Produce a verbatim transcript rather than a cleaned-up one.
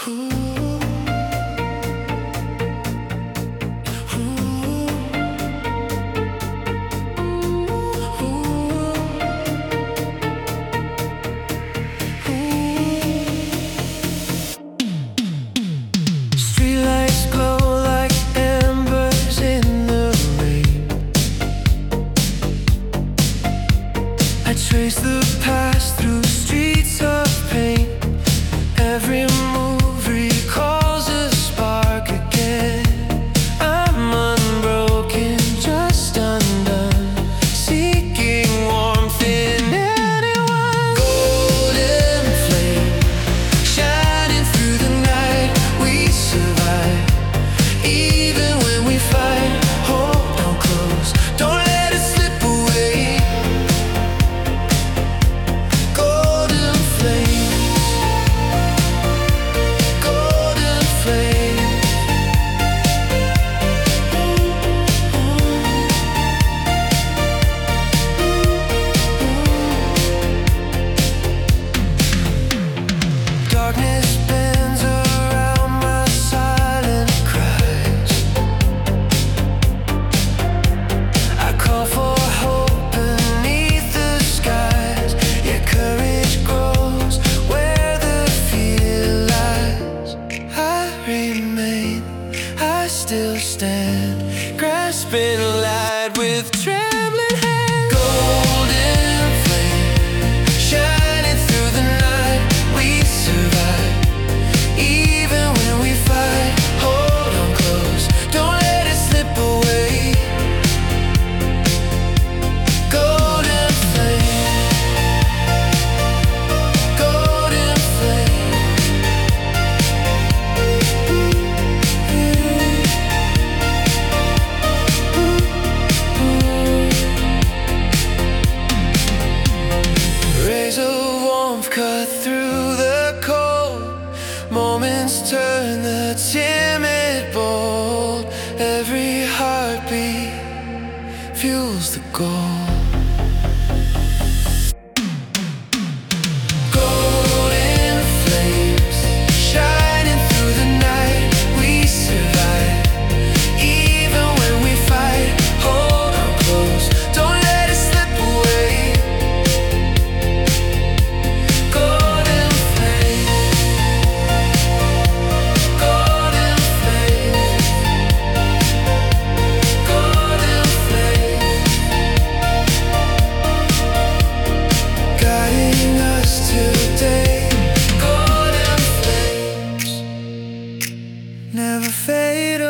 Streetlights glow like embers in the rain. I trace the past through streets of pain. Every move recalls a spark again. I'm unbroken, just undone, seeking warmth in anyone. Golden flame, shining through the night. We survive, even when we fight. Hold on close, don't let it slip away. Golden flame, golden flame. Darkness bends around my silent cries. I call for hope beneath the skies. Yeah, courage grows where the fear lies. I remain, I still stand, grasping light with trembling hands. Golden flame, shining through the night. We survive, even when we fight. Hold on close, don't let it slip away. Golden flame, golden flame. Rays of warmth cut through the cold. Moments turn the timid bold. Every heartbeat fuels the goal. Golden flames, shining through the night. We survive, even when we fight. Hold on close, don't let it slip away. Golden flame, golden flame, golden flame, guiding us today. Golden flames never fade away.